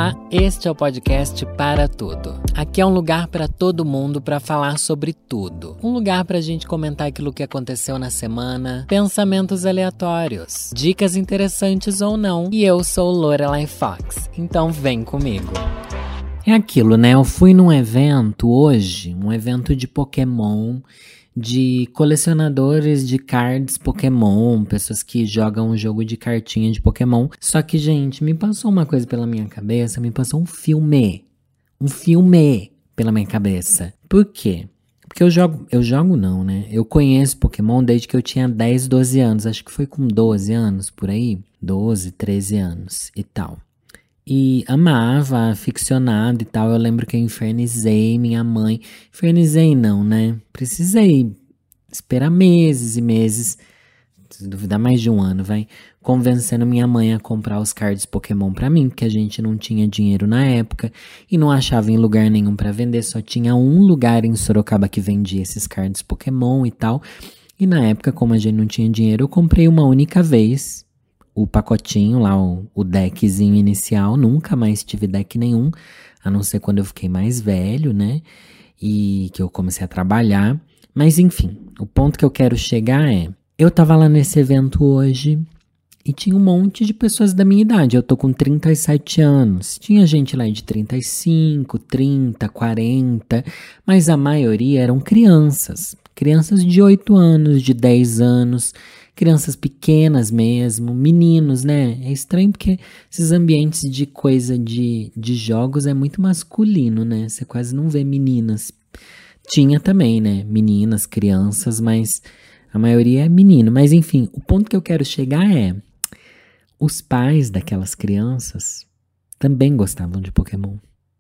Olá, este é o podcast Para Tudo. Aqui é um lugar para todo mundo para falar sobre tudo. Um lugar para a gente comentar aquilo que aconteceu na semana, pensamentos aleatórios, dicas interessantes ou não. E eu sou Lorelai Fox, então vem comigo. É aquilo, né? Eu fui num evento hoje, um evento de Pokémon, de colecionadores de cards Pokémon, pessoas que jogam um jogo de cartinha de Pokémon. Só que, gente, me passou uma coisa pela minha cabeça, me passou um filme pela minha cabeça. Por quê? Porque eu jogo não, né? Eu conheço Pokémon desde que eu tinha 10, 12 anos, acho que foi com 12 anos, por aí, 12, 13 anos e tal. E amava, aficionado e tal. Eu lembro que eu infernizei minha mãe. Infernizei não, né? Precisei esperar meses e meses, se duvidar mais de um ano, vai, convencendo minha mãe a comprar os cards Pokémon pra mim, porque a gente não tinha dinheiro na época e não achava em lugar nenhum pra vender. Só tinha um lugar em Sorocaba que vendia esses cards Pokémon e tal. E na época, como a gente não tinha dinheiro, eu comprei uma única vez o pacotinho lá, o deckzinho inicial. Nunca mais tive deck nenhum, a não ser quando eu fiquei mais velho, né? E que eu comecei a trabalhar. Mas enfim, o ponto que eu quero chegar é... Eu tava lá nesse evento hoje e tinha um monte de pessoas da minha idade. Eu tô com 37 anos. Tinha gente lá de 35, 30, 40, mas a maioria eram crianças. Crianças de 8 anos, de 10 anos... Crianças pequenas mesmo, meninos, né? É estranho porque esses ambientes de coisa de jogos é muito masculino, né? Você quase não vê meninas. Tinha também, né? Meninas, crianças, mas a maioria é menino. Mas enfim, o ponto que eu quero chegar é... Os pais daquelas crianças também gostavam de Pokémon.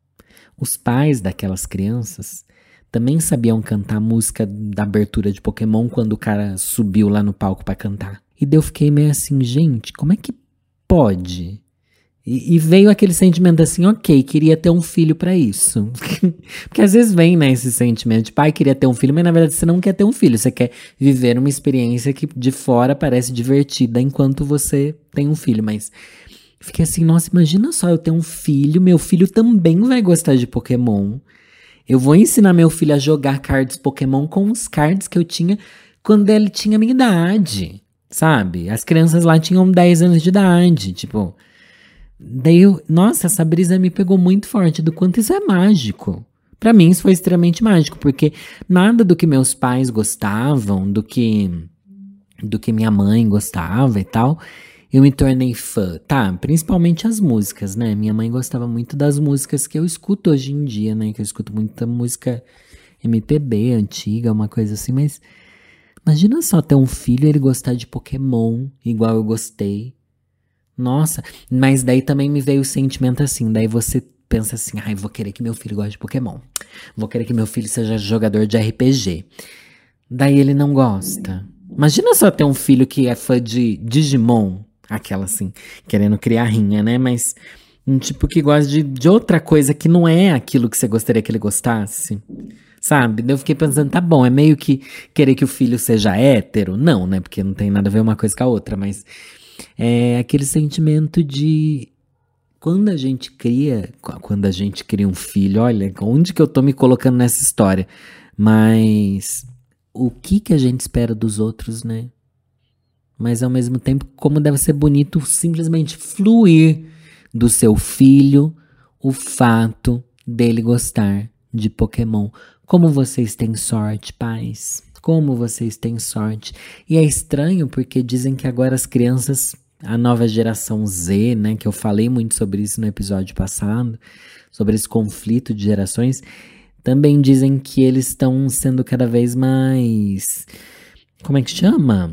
Os pais daquelas crianças... também sabiam cantar a música da abertura de Pokémon quando o cara subiu lá no palco pra cantar. E daí eu fiquei meio assim, gente, como é que pode? E veio aquele sentimento assim, ok, queria ter um filho pra isso. Porque às vezes vem, né, esse sentimento de pai, queria ter um filho, mas na verdade você não quer ter um filho. Você quer viver uma experiência que de fora parece divertida enquanto você tem um filho. Mas fiquei assim, nossa, imagina só eu ter um filho, meu filho também vai gostar de Pokémon. Eu vou ensinar meu filho a jogar cards Pokémon com os cards que eu tinha quando ele tinha a minha idade, sabe? As crianças lá tinham 10 anos de idade, tipo... Daí nossa, essa brisa me pegou muito forte do quanto isso é mágico. Pra mim isso foi extremamente mágico, porque nada do que meus pais gostavam, do que minha mãe gostava e tal... Eu me tornei fã, tá? Principalmente as músicas, né? Minha mãe gostava muito das músicas que eu escuto hoje em dia, né? Que eu escuto muita música MPB antiga, uma coisa assim. Mas imagina só ter um filho e ele gostar de Pokémon, igual eu gostei. Nossa, mas daí também me veio o sentimento assim. Daí você pensa assim, ai, vou querer que meu filho goste de Pokémon. Vou querer que meu filho seja jogador de RPG. Daí ele não gosta. Imagina só ter um filho que é fã de Digimon. Aquela assim, querendo criar rinha, né? Mas um tipo que gosta de outra coisa que não é aquilo que você gostaria que ele gostasse. Sabe? Daí eu fiquei pensando, tá bom, é meio que querer que o filho seja hétero? Não, né? Porque não tem nada a ver uma coisa com a outra. Mas é aquele sentimento de... Quando a gente cria um filho, olha, onde que eu tô me colocando nessa história? Mas o que a gente espera dos outros, né? Mas ao mesmo tempo, como deve ser bonito simplesmente fluir do seu filho o fato dele gostar de Pokémon. Como vocês têm sorte, pais. Como vocês têm sorte. E é estranho porque dizem que agora as crianças, a nova geração Z, né, que eu falei muito sobre isso no episódio passado, sobre esse conflito de gerações, também dizem que eles estão sendo cada vez mais... Como é que chama?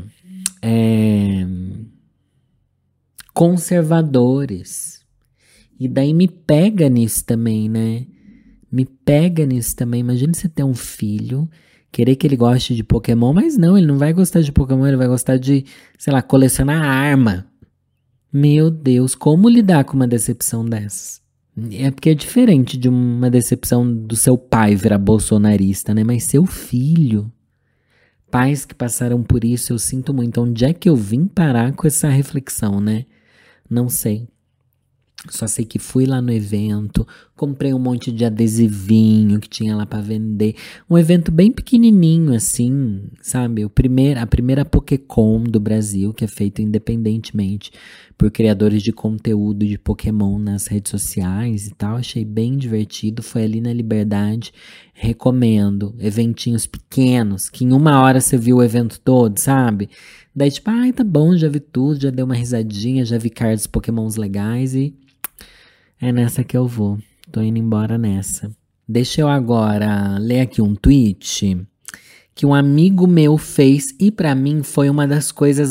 Conservadores. E daí me pega nisso também, né? Me pega nisso também. Imagina você ter um filho, querer que ele goste de Pokémon, mas não, ele não vai gostar de Pokémon, ele vai gostar de, sei lá, colecionar arma. Meu Deus, como lidar com uma decepção dessas? É porque é diferente de uma decepção do seu pai virar bolsonarista, né? Mas seu filho... Pais que passaram por isso, eu sinto muito. Onde é que eu vim parar com essa reflexão, né? Não sei. Só sei que fui lá no evento, comprei um monte de adesivinho que tinha lá pra vender. Um evento bem pequenininho, assim, sabe? A primeira Pokécon do Brasil, que é feita independentemente por criadores de conteúdo de Pokémon nas redes sociais e tal. Achei bem divertido. Foi ali na Liberdade. Recomendo. Eventinhos pequenos, que em 1 hora você viu o evento todo, sabe? Daí, tipo, ai, tá bom, já vi tudo, já dei uma risadinha, já vi cards Pokémons legais e é nessa que eu vou. Tô indo embora nessa. Deixa eu agora ler aqui um tweet que um amigo meu fez e pra mim foi uma das coisas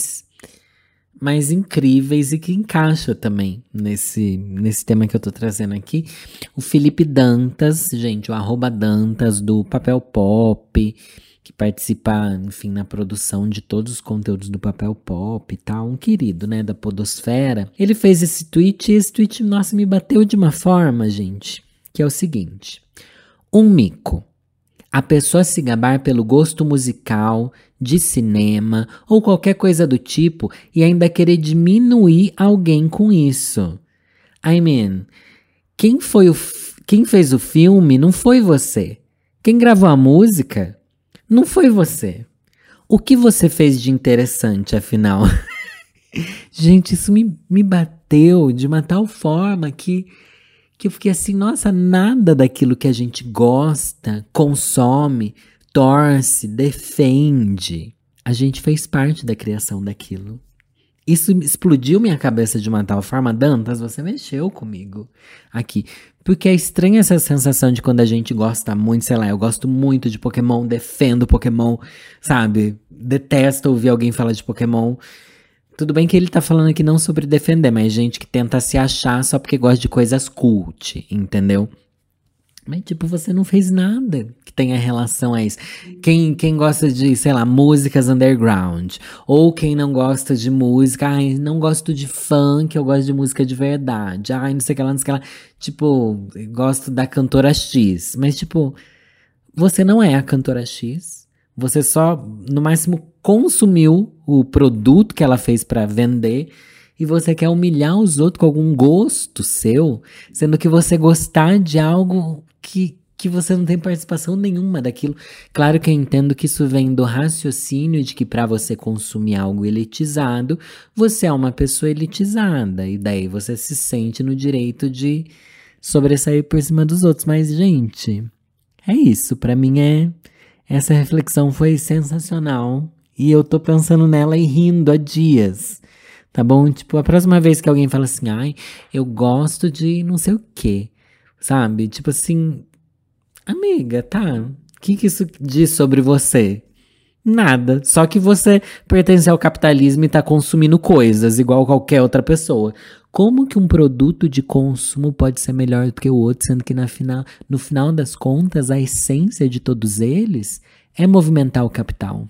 mais incríveis e que encaixa também nesse tema que eu tô trazendo aqui. O Felipe Dantas, gente, o @Dantas do Papel Pop, que participa, enfim, na produção de todos os conteúdos do Papel Pop e tal, um querido, né, da podosfera. Ele fez esse tweet e esse tweet, nossa, me bateu de uma forma, gente, que é o seguinte: um mico. A pessoa se gabar pelo gosto musical, de cinema ou qualquer coisa do tipo e ainda querer diminuir alguém com isso. I mean, quem fez o filme não foi você. Quem gravou a música não foi você. O que você fez de interessante, afinal? Gente, isso me bateu de uma tal forma que eu fiquei assim, nossa, nada daquilo que a gente gosta, consome, torce, defende. A gente fez parte da criação daquilo. Isso explodiu minha cabeça de uma tal forma. Dantas, você mexeu comigo aqui. Porque é estranha essa sensação de quando a gente gosta muito, sei lá, eu gosto muito de Pokémon, defendo Pokémon, sabe? Detesto ouvir alguém falar de Pokémon. Tudo bem que ele tá falando aqui não sobre defender, mas gente que tenta se achar só porque gosta de coisas cult, entendeu? Mas, tipo, você não fez nada que tenha relação a isso. Quem gosta de, sei lá, músicas underground. Ou quem não gosta de música. Ai, não gosto de funk, eu gosto de música de verdade. Ai, não sei o que lá, não sei o que lá. Tipo, gosto da cantora X. Mas, tipo, você não é a cantora X. Você só, no máximo, consumiu o produto que ela fez pra vender. E você quer humilhar os outros com algum gosto seu. Sendo que você gostar de algo que você não tem participação nenhuma daquilo. Claro que eu entendo que isso vem do raciocínio de que para você consumir algo elitizado, você é uma pessoa elitizada. E daí você se sente no direito de sobressair por cima dos outros. Mas, gente, é isso. Pra mim, essa reflexão foi sensacional. E eu tô pensando nela e rindo há dias. Tá bom? Tipo, a próxima vez que alguém fala assim, ai, eu gosto de não sei o quê. Sabe? Tipo assim, amiga, tá? O que isso diz sobre você? Nada. Só que você pertence ao capitalismo e tá consumindo coisas igual qualquer outra pessoa. Como que um produto de consumo pode ser melhor do que o outro, sendo que no final das contas, a essência de todos eles é movimentar o capital?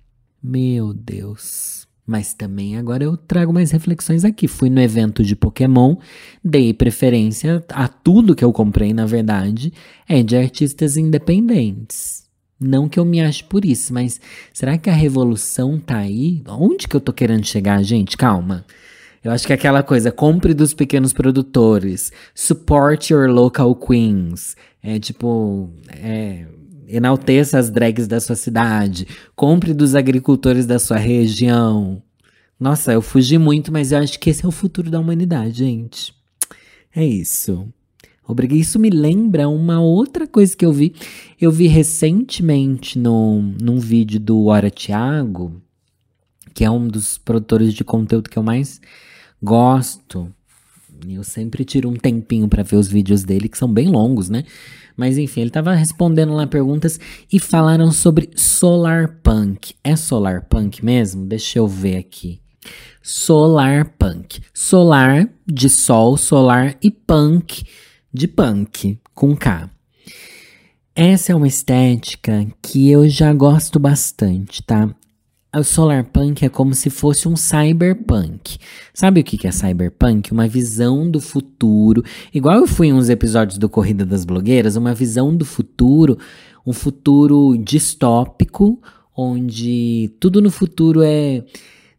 Meu Deus. Mas também agora eu trago mais reflexões aqui. Fui no evento de Pokémon, dei preferência a tudo que eu comprei, na verdade, é de artistas independentes. Não que eu me ache por isso, mas será que a revolução tá aí? Onde que eu tô querendo chegar, gente? Calma. Eu acho que é aquela coisa, compre dos pequenos produtores, support your local queens. Enalteça as drags da sua cidade. Compre dos agricultores da sua região. Nossa, eu fugi muito, mas eu acho que esse é o futuro da humanidade, gente. É isso. Obrigado. Isso me lembra uma outra coisa que eu vi. Eu vi recentemente num vídeo do Hora Thiago, que é um dos produtores de conteúdo que eu mais gosto. Eu sempre tiro um tempinho pra ver os vídeos dele, que são bem longos, né? Mas enfim, ele tava respondendo lá perguntas e falaram sobre Solarpunk. É Solarpunk mesmo? Deixa eu ver aqui. Solarpunk. Solar de sol, solar e punk de punk, com K. Essa é uma estética que eu já gosto bastante, tá? O Solarpunk é como se fosse um cyberpunk. Sabe o que é cyberpunk? Uma visão do futuro. Igual eu fui em uns episódios do Corrida das Blogueiras, uma visão do futuro, um futuro distópico, onde tudo no futuro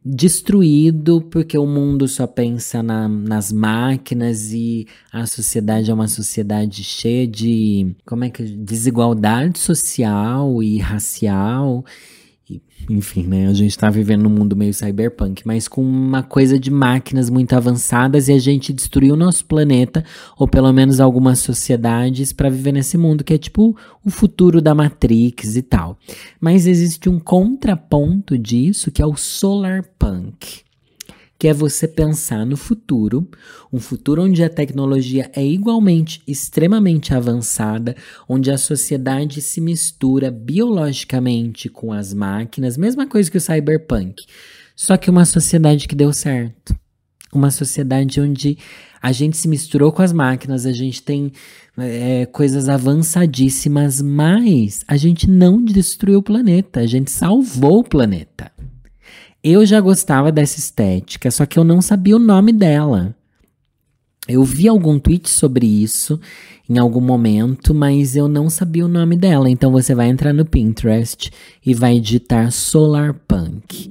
destruído porque o mundo só pensa nas máquinas e a sociedade é uma sociedade cheia de, desigualdade social e racial. Enfim, né? A gente tá vivendo num mundo meio cyberpunk, mas com uma coisa de máquinas muito avançadas e a gente destruiu o nosso planeta, ou pelo menos algumas sociedades, para viver nesse mundo, que é tipo o futuro da Matrix e tal. Mas existe um contraponto disso, que é o solarpunk, que é você pensar no futuro, um futuro onde a tecnologia é igualmente extremamente avançada, onde a sociedade se mistura biologicamente com as máquinas, mesma coisa que o cyberpunk, só que uma sociedade que deu certo. Uma sociedade onde a gente se misturou com as máquinas, a gente tem coisas avançadíssimas, mas a gente não destruiu o planeta, a gente salvou o planeta. Eu já gostava dessa estética, só que eu não sabia o nome dela. Eu vi algum tweet sobre isso em algum momento, mas eu não sabia o nome dela. Então você vai entrar no Pinterest e vai digitar solarpunk.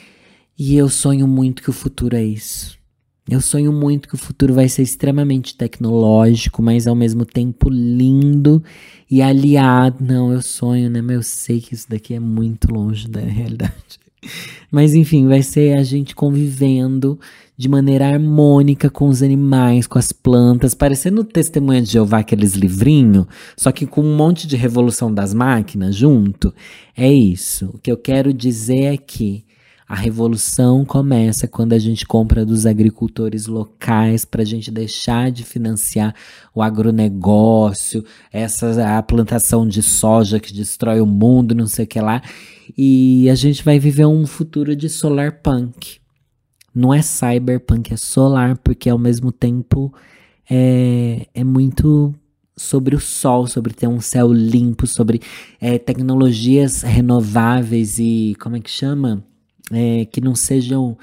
E eu sonho muito que o futuro é isso. Eu sonho muito que o futuro vai ser extremamente tecnológico, mas ao mesmo tempo lindo e aliado. Não, eu sonho, né? Mas eu sei que isso daqui é muito longe da realidade. Mas enfim, vai ser a gente convivendo de maneira harmônica com os animais, com as plantas, parecendo Testemunha de Jeová, aqueles livrinhos, só que com um monte de revolução das máquinas junto. É isso. O que eu quero dizer é que a revolução começa quando a gente compra dos agricultores locais para a gente deixar de financiar o agronegócio, a plantação de soja que destrói o mundo, não sei o que lá. E a gente vai viver um futuro de solarpunk. Não é cyberpunk, é solar, porque ao mesmo tempo é muito sobre o sol, sobre ter um céu limpo, sobre tecnologias renováveis e, como é que chama? Que não sejam,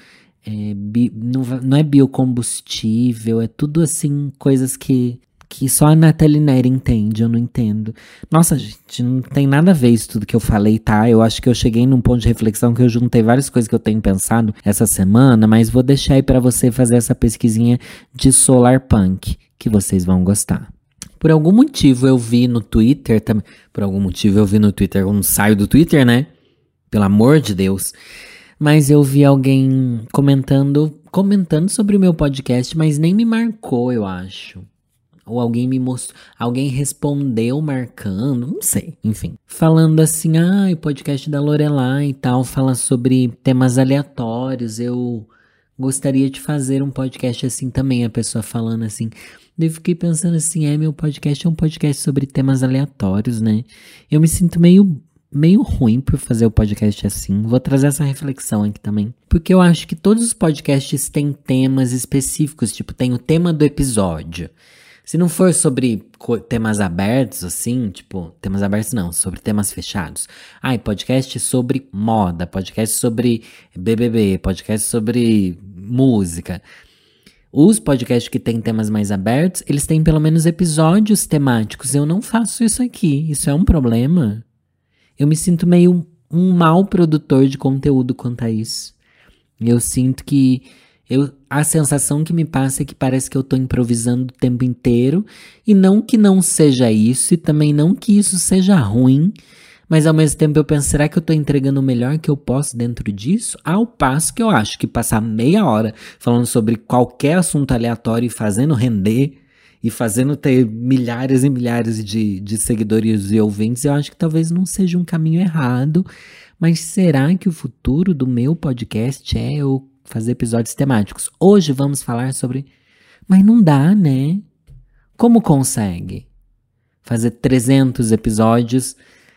não é biocombustível, é tudo assim, coisas que só a Nathalie Neri entende, eu não entendo. Nossa, gente, não tem nada a ver isso tudo que eu falei, tá? Eu acho que eu cheguei num ponto de reflexão que eu juntei várias coisas que eu tenho pensado essa semana, mas vou deixar aí pra você fazer essa pesquisinha de solarpunk, que vocês vão gostar. Por algum motivo eu vi no Twitter, eu não saio do Twitter, né? Pelo amor de Deus. Mas eu vi alguém comentando sobre o meu podcast, mas nem me marcou, eu acho. Ou alguém me mostrou, alguém respondeu marcando, não sei, enfim. Falando assim, o podcast da Lorelai e tal, fala sobre temas aleatórios, eu gostaria de fazer um podcast assim também, a pessoa falando assim. Daí eu fiquei pensando assim, meu podcast é um podcast sobre temas aleatórios, né? Eu me sinto meio ruim por fazer o podcast assim. Vou trazer essa reflexão aqui também. Porque eu acho que todos os podcasts têm temas específicos, tipo, tem o tema do episódio. Se não for sobre temas abertos, assim, tipo, temas abertos não, sobre temas fechados. Podcast sobre moda, podcast sobre BBB, podcast sobre música. Os podcasts que têm temas mais abertos, eles têm pelo menos episódios temáticos. Eu não faço isso aqui, isso é um problema. Eu me sinto meio um mau produtor de conteúdo quanto a isso. Eu sinto que a sensação que me passa é que parece que eu tô improvisando o tempo inteiro, e não que não seja isso, e também não que isso seja ruim, mas ao mesmo tempo eu penso, será que eu tô entregando o melhor que eu posso dentro disso? Ao passo que eu acho que passar meia hora falando sobre qualquer assunto aleatório e fazendo render, e fazendo ter milhares e milhares de seguidores e ouvintes, eu acho que talvez não seja um caminho errado, mas será que o futuro do meu podcast é eu fazer episódios temáticos? Hoje vamos falar sobre... Mas não dá, né? Como consegue? Fazer 300 episódios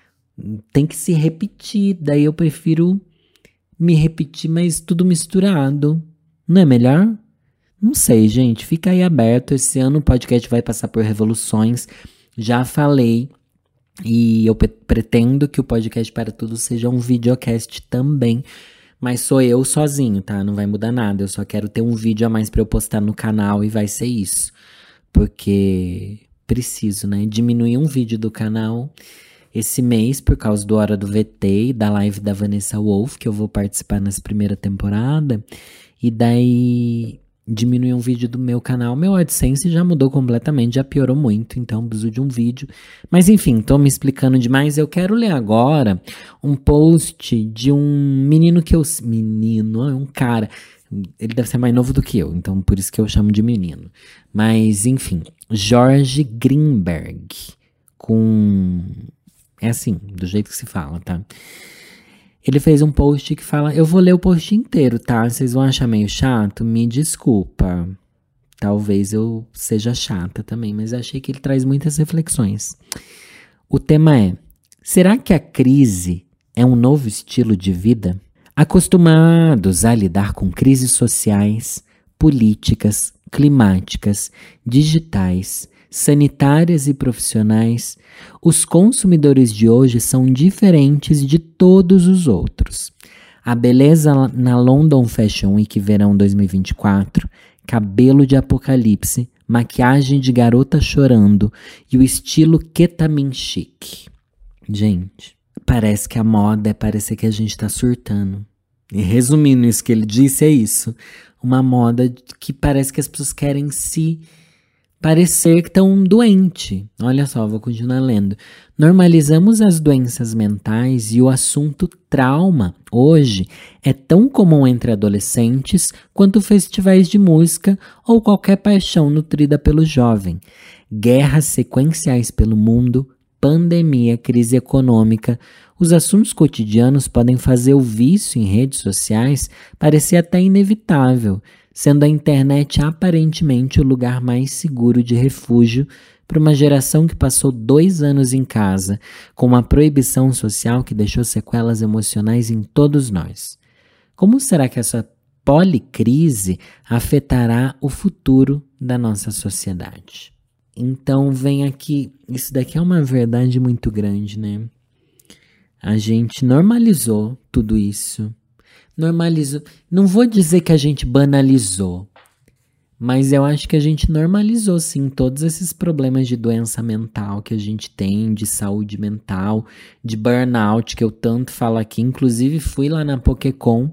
tem que se repetir, daí eu prefiro me repetir, mas tudo misturado. Não é melhor? Não sei, gente, fica aí aberto. Esse ano o podcast vai passar por revoluções. Já falei. E eu pretendo que o podcast Para Tudo seja um videocast também. Mas sou eu sozinho, tá? Não vai mudar nada. Eu só quero ter um vídeo a mais pra eu postar no canal e vai ser isso. Porque preciso, né? Diminuir um vídeo do canal esse mês, por causa do Hora do VT e da live da Vanessa Wolff, que eu vou participar nessa primeira temporada. E daí diminuiu um vídeo do meu canal. Meu AdSense já mudou completamente, já piorou muito, então preciso de um vídeo. Mas enfim, tô me explicando demais. Eu quero ler agora um post de um menino que eu... Menino, é um cara... Ele deve ser mais novo do que eu, então por isso que eu chamo de menino. Mas, enfim, Jorge Greenberg, é assim, do jeito que se fala, tá? Ele fez um post que fala... Eu vou ler o post inteiro, tá? Vocês vão achar meio chato? Me desculpa. Talvez eu seja chata também, mas achei que ele traz muitas reflexões. O tema é... Será que a crise é um novo estilo de vida? Acostumados a lidar com crises sociais, políticas, climáticas, digitais, sanitárias e profissionais, os consumidores de hoje são diferentes de todos os outros. A beleza na London Fashion Week Verão 2024, cabelo de apocalipse, maquiagem de garota chorando e o estilo ketamine chic. Gente... Parece que a moda é parecer que a gente tá surtando. E resumindo isso que ele disse, é isso. Uma moda que parece que as pessoas querem se parecer que estão doentes. Olha só, vou continuar lendo. Normalizamos as doenças mentais e o assunto trauma, hoje, é tão comum entre adolescentes quanto festivais de música ou qualquer paixão nutrida pelo jovem. Guerras sequenciais pelo mundo, pandemia, crise econômica, os assuntos cotidianos podem fazer o vício em redes sociais parecer até inevitável, sendo a internet aparentemente o lugar mais seguro de refúgio para uma geração que passou 2 anos em casa, com uma proibição social que deixou sequelas emocionais em todos nós. Como será que essa policrise afetará o futuro da nossa sociedade? Então vem aqui, isso daqui é uma verdade muito grande, né? A gente normalizou tudo isso. Normalizou, não vou dizer que a gente banalizou, mas eu acho que a gente normalizou sim todos esses problemas de doença mental que a gente tem, de saúde mental, de burnout, que eu tanto falo aqui. Inclusive fui lá na Pokécon,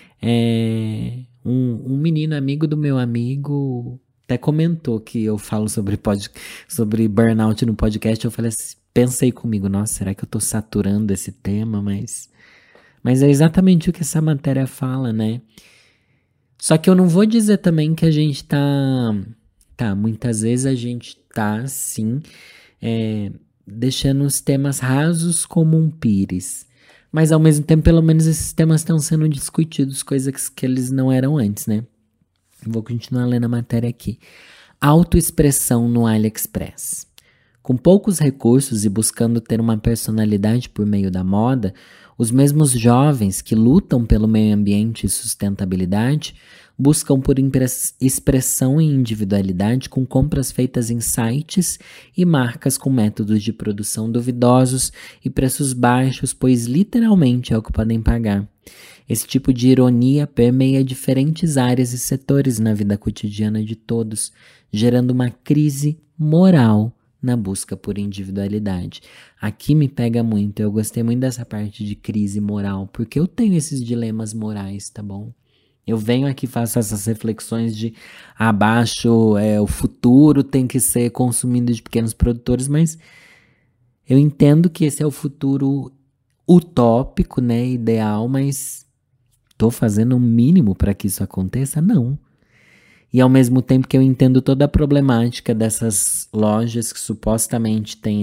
um menino amigo do meu amigo... até comentou que eu falo sobre burnout no podcast. Eu falei assim, pensei comigo, nossa, será que eu tô saturando esse tema? Mas é exatamente o que essa matéria fala, né? Só que eu não vou dizer também que a gente muitas vezes a gente tá, sim, deixando os temas rasos como um pires. Mas ao mesmo tempo, pelo menos esses temas estão sendo discutidos, coisas que eles não eram antes, né? Vou continuar lendo a matéria aqui. Autoexpressão no AliExpress. Com poucos recursos e buscando ter uma personalidade por meio da moda, os mesmos jovens que lutam pelo meio ambiente e sustentabilidade buscam por expressão e individualidade com compras feitas em sites e marcas com métodos de produção duvidosos e preços baixos, pois literalmente é o que podem pagar. Esse tipo de ironia permeia diferentes áreas e setores na vida cotidiana de todos, gerando uma crise moral na busca por individualidade. Aqui me pega muito, eu gostei muito dessa parte de crise moral, porque eu tenho esses dilemas morais, tá bom? Eu venho aqui e faço essas reflexões de o futuro tem que ser consumido de pequenos produtores, mas eu entendo que esse é o futuro utópico, né, ideal, mas tô fazendo o mínimo para que isso aconteça? Não. E ao mesmo tempo que eu entendo toda a problemática dessas lojas que supostamente têm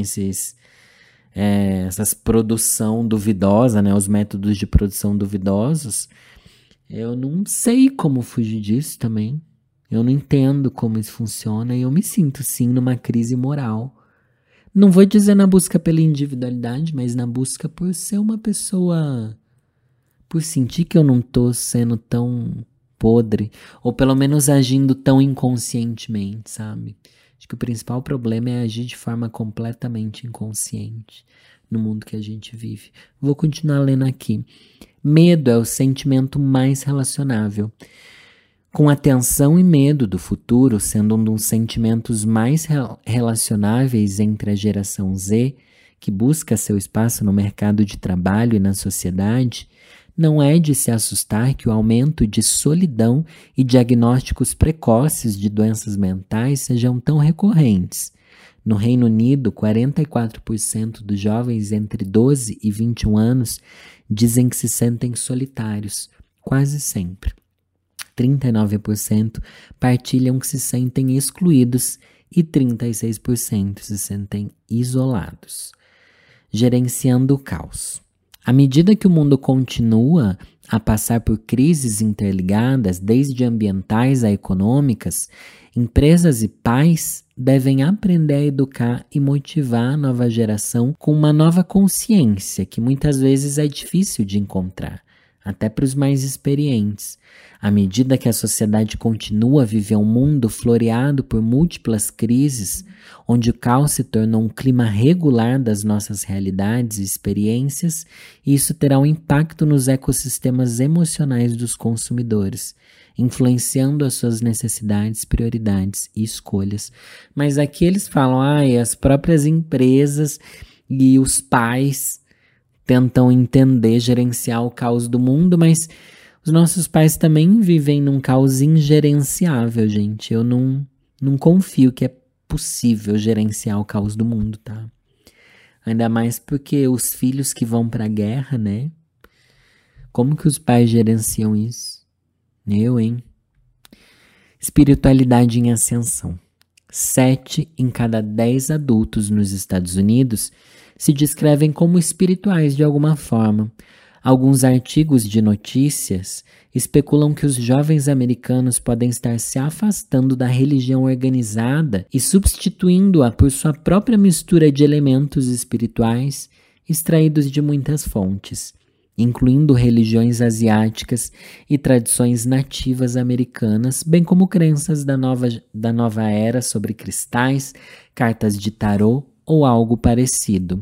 essas produção duvidosa, né, os métodos de produção duvidosos, eu não sei como fugir disso também. Eu não entendo como isso funciona e eu me sinto sim numa crise moral. Não vou dizer na busca pela individualidade, mas na busca por ser uma pessoa, por sentir que eu não tô sendo tão podre, ou pelo menos agindo tão inconscientemente, sabe? Acho que o principal problema é agir de forma completamente inconsciente no mundo que a gente vive. Vou continuar lendo aqui. Medo é o sentimento mais relacionável. Com atenção e medo do futuro sendo um dos sentimentos mais relacionáveis entre a geração Z, que busca seu espaço no mercado de trabalho e na sociedade, não é de se assustar que o aumento de solidão e diagnósticos precoces de doenças mentais sejam tão recorrentes. No Reino Unido, 44% dos jovens entre 12 e 21 anos dizem que se sentem solitários, quase sempre. 39% partilham que se sentem excluídos e 36% se sentem isolados. Gerenciando o caos. À medida que o mundo continua a passar por crises interligadas, desde ambientais a econômicas, empresas e pais devem aprender a educar e motivar a nova geração com uma nova consciência que muitas vezes é difícil de encontrar, até para os mais experientes. À medida que a sociedade continua a viver um mundo floreado por múltiplas crises, onde o caos se tornou um clima regular das nossas realidades e experiências, isso terá um impacto nos ecossistemas emocionais dos consumidores, influenciando as suas necessidades, prioridades e escolhas. Mas aqui eles falam, as próprias empresas e os pais tentam entender, gerenciar o caos do mundo, mas os nossos pais também vivem num caos ingerenciável, gente. Eu não confio que é possível gerenciar o caos do mundo, tá? Ainda mais porque os filhos que vão pra guerra, né? Como que os pais gerenciam isso? Eu, hein? Espiritualidade em ascensão. 7 em cada 10 adultos nos Estados Unidos se descrevem como espirituais de alguma forma. Alguns artigos de notícias especulam que os jovens americanos podem estar se afastando da religião organizada e substituindo-a por sua própria mistura de elementos espirituais extraídos de muitas fontes, incluindo religiões asiáticas e tradições nativas americanas, bem como crenças da nova era sobre cristais, cartas de tarô ou algo parecido.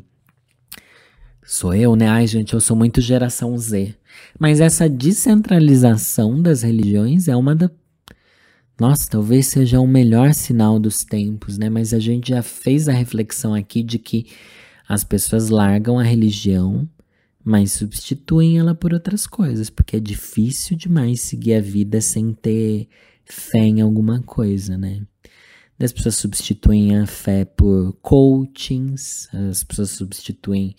Sou eu, né? Ai, gente, eu sou muito geração Z. Mas essa descentralização das religiões é uma da... Nossa, talvez seja o melhor sinal dos tempos, né? Mas a gente já fez a reflexão aqui de que as pessoas largam a religião, mas substituem ela por outras coisas, porque é difícil demais seguir a vida sem ter fé em alguma coisa, né? As pessoas substituem a fé por coachings, as pessoas substituem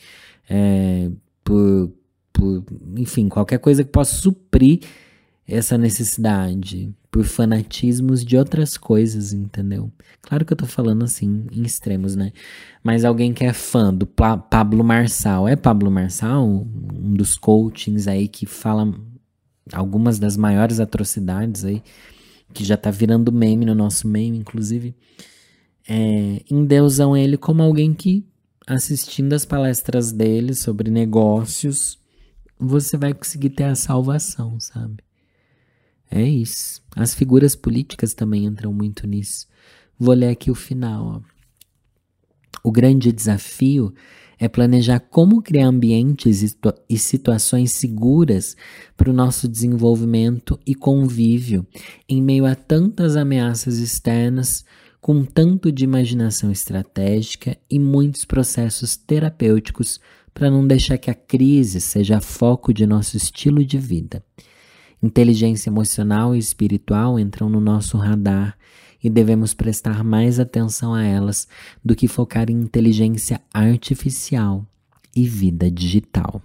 enfim, qualquer coisa que possa suprir essa necessidade, por fanatismos de outras coisas, entendeu? Claro que eu tô falando assim, em extremos, né? Mas alguém que é fã do Pablo Marçal, é Pablo Marçal, um dos coachings aí que fala algumas das maiores atrocidades aí, que já tá virando meme no nosso meme, inclusive, endeusam ele como alguém que, assistindo as palestras dele sobre negócios, você vai conseguir ter a salvação, sabe? É isso. As figuras políticas também entram muito nisso. Vou ler aqui o final, ó. O grande desafio é planejar como criar ambientes e situações seguras para o nosso desenvolvimento e convívio em meio a tantas ameaças externas, com tanto de imaginação estratégica e muitos processos terapêuticos para não deixar que a crise seja foco de nosso estilo de vida. Inteligência emocional e espiritual entram no nosso radar e devemos prestar mais atenção a elas do que focar em inteligência artificial e vida digital.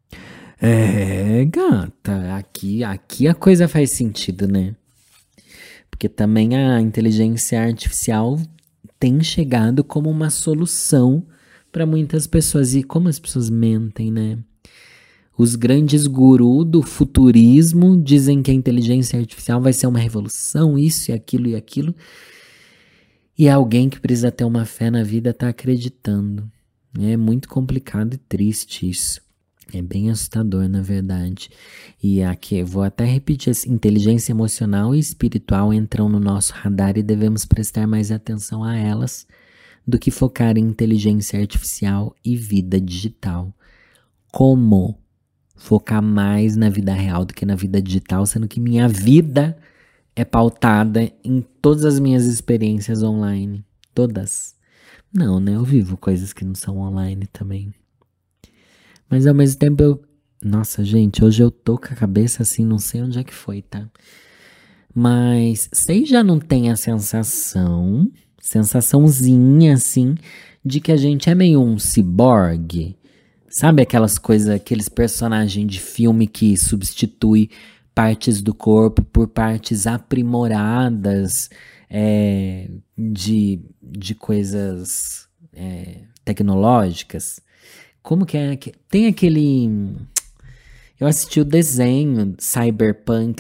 Gata, aqui a coisa faz sentido, né? Porque também a inteligência artificial tem chegado como uma solução para muitas pessoas. E como as pessoas mentem, né? Os grandes gurus do futurismo dizem que a inteligência artificial vai ser uma revolução, isso e aquilo e aquilo. E alguém que precisa ter uma fé na vida está acreditando. É muito complicado e triste isso. É bem assustador, na verdade. E aqui, vou até repetir assim, inteligência emocional e espiritual entram no nosso radar e devemos prestar mais atenção a elas do que focar em inteligência artificial e vida digital. Como focar mais na vida real do que na vida digital, sendo que minha vida é pautada em todas as minhas experiências online. Todas. Não, né? Eu vivo coisas que não são online também. Mas ao mesmo tempo eu... Nossa, gente, hoje eu tô com a cabeça assim, não sei onde é que foi, tá? Mas vocês já não têm a sensaçãozinha assim, de que a gente é meio um ciborgue? Sabe aquelas coisas, aqueles personagens de filme que substitui partes do corpo por partes aprimoradas de coisas tecnológicas? Como que é? Tem aquele... Eu assisti o desenho Cyberpunk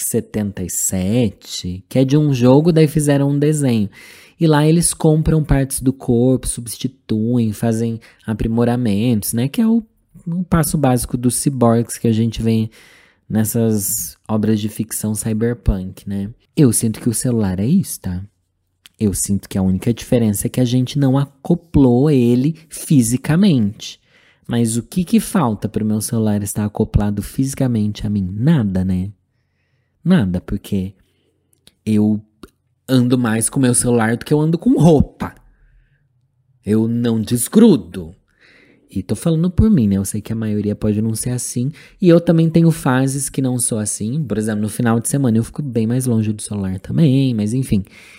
77, que é de um jogo, daí fizeram um desenho. E lá eles compram partes do corpo, substituem, fazem aprimoramentos, né? Que é o passo básico dos ciborgues que a gente vê nessas obras de ficção cyberpunk, né? Eu sinto que o celular é isso, tá? Eu sinto que a única diferença é que a gente não acoplou ele fisicamente. Mas o que falta para o meu celular estar acoplado fisicamente a mim? Nada, né? Nada, porque eu ando mais com o meu celular do que eu ando com roupa. Eu não desgrudo. E tô falando por mim, né? Eu sei que a maioria pode não ser assim. E eu também tenho fases que não sou assim. Por exemplo, no final de semana eu fico bem mais longe do celular também, mas enfim.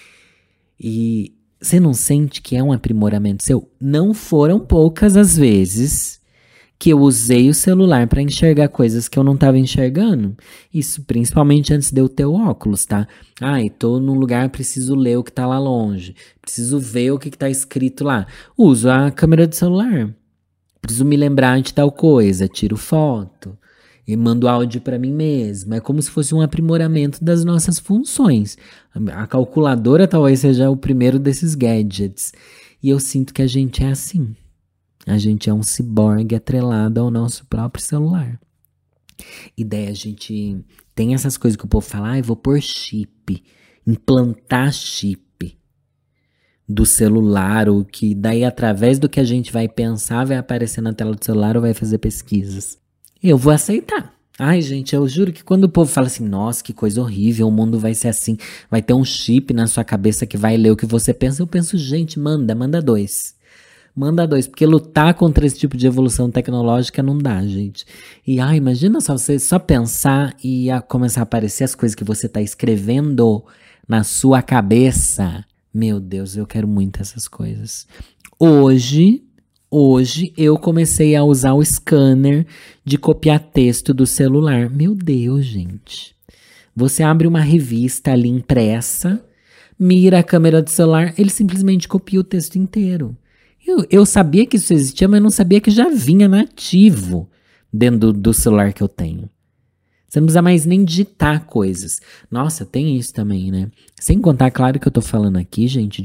E você não sente que é um aprimoramento seu? Não foram poucas as vezes que eu usei o celular para enxergar coisas que eu não estava enxergando. Isso principalmente antes de eu ter o óculos, tá? Ai, tô num lugar, preciso ler o que tá lá longe. Preciso ver o que tá escrito lá. Uso a câmera do celular. Preciso me lembrar de tal coisa. Tiro foto. E mando áudio para mim mesma. É como se fosse um aprimoramento das nossas funções. A calculadora talvez seja o primeiro desses gadgets. E eu sinto que a gente é assim. A gente é um ciborgue atrelado ao nosso próprio celular. E daí a gente tem essas coisas que o povo fala, vou pôr chip, implantar chip do celular, ou que daí através do que a gente vai pensar vai aparecer na tela do celular ou vai fazer pesquisas. Eu vou aceitar. Ai, gente, eu juro que quando o povo fala assim, nossa, que coisa horrível, o mundo vai ser assim, vai ter um chip na sua cabeça que vai ler o que você pensa, eu penso, gente, manda 2. Manda 2, porque lutar contra esse tipo de evolução tecnológica não dá, gente. E, imagina só você só pensar e começar a aparecer as coisas que você tá escrevendo na sua cabeça. Meu Deus, eu quero muito essas coisas. Hoje eu comecei a usar o scanner de copiar texto do celular. Meu Deus, gente. Você abre uma revista ali impressa, mira a câmera do celular, ele simplesmente copia o texto inteiro. Eu sabia que isso existia, mas eu não sabia que já vinha nativo dentro do celular que eu tenho. Você não precisa mais nem digitar coisas. Nossa, tem isso também, né? Sem contar, claro que eu tô falando aqui, gente,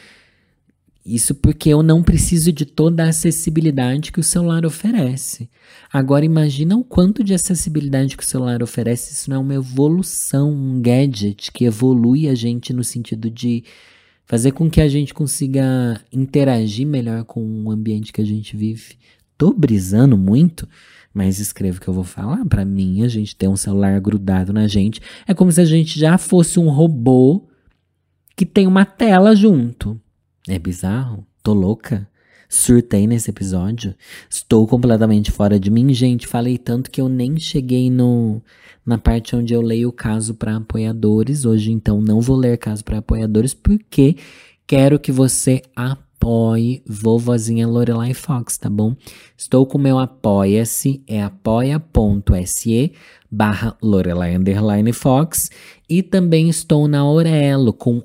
isso porque eu não preciso de toda a acessibilidade que o celular oferece. Agora imagina o quanto de acessibilidade que o celular oferece. Isso não é uma evolução, um gadget que evolui a gente no sentido de fazer com que a gente consiga interagir melhor com o ambiente que a gente vive. Tô brisando muito, mas escrevo o que eu vou falar. Pra mim, a gente ter um celular grudado na gente é como se a gente já fosse um robô que tem uma tela junto. É bizarro? Tô louca? Surtei nesse episódio? Estou completamente fora de mim, gente. Falei tanto que eu nem cheguei na parte onde eu leio o caso para apoiadores. Hoje, então, não vou ler caso para apoiadores porque quero que você apoie vovozinha Lorelai Fox, tá bom? Estou com o meu Apoia-se, é apoia.se/Lorelai_Fox e também estou na Orelo com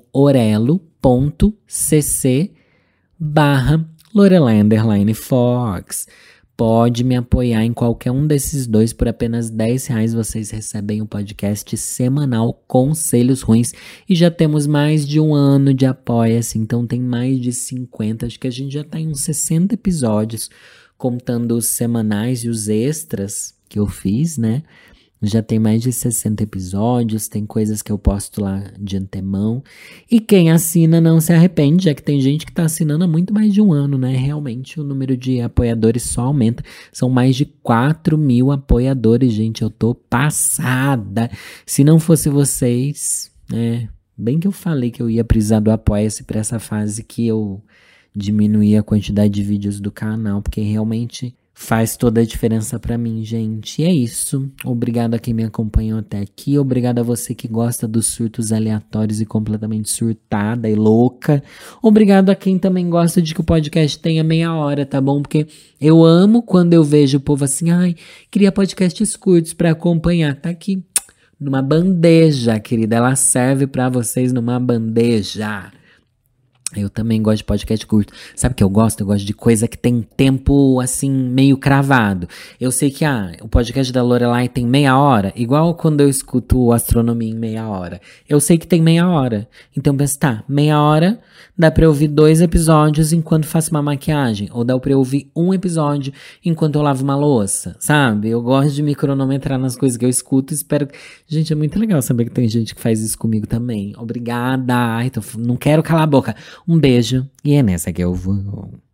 orelo.cc/Lorelai_Fox. Pode me apoiar em qualquer um desses dois. Por apenas R$10 vocês recebem o podcast semanal Conselhos Ruins. E já temos mais de 1 ano de Apoia-se, então tem mais de 50. Acho que a gente já tá em uns 60 episódios, contando os semanais e os extras que eu fiz, né? Já tem mais de 60 episódios, tem coisas que eu posto lá de antemão. E quem assina não se arrepende, já que tem gente que tá assinando há muito mais de 1 ano, né? Realmente o número de apoiadores só aumenta. São mais de 4.000 apoiadores, gente. Eu tô passada. Se não fosse vocês, bem que eu falei que eu ia precisar do Apoia-se pra essa fase que eu diminuir a quantidade de vídeos do canal, porque realmente faz toda a diferença pra mim, gente. E é isso. Obrigado a quem me acompanhou até aqui. Obrigado a você que gosta dos surtos aleatórios e completamente surtada e louca. Obrigado a quem também gosta de que o podcast tenha meia hora, tá bom? Porque eu amo quando eu vejo o povo assim, ai, queria podcasts curtos pra acompanhar. Tá aqui, numa bandeja, querida. Ela serve pra vocês numa bandeja. Eu também gosto de podcast curto. Sabe o que eu gosto? Eu gosto de coisa que tem tempo, assim, meio cravado. Eu sei que, o podcast da Lorelai tem meia hora, igual quando eu escuto o Astronomia em meia hora. Eu sei que tem meia hora. Então, penso, meia hora, dá pra eu ouvir 2 episódios enquanto faço uma maquiagem. Ou dá pra eu ouvir 1 episódio enquanto eu lavo uma louça, sabe? Eu gosto de me cronometrar nas coisas que eu escuto. Espero... Gente, é muito legal saber que tem gente que faz isso comigo também. Obrigada. Ai, não quero calar a boca. Um beijo e é nessa que eu vou.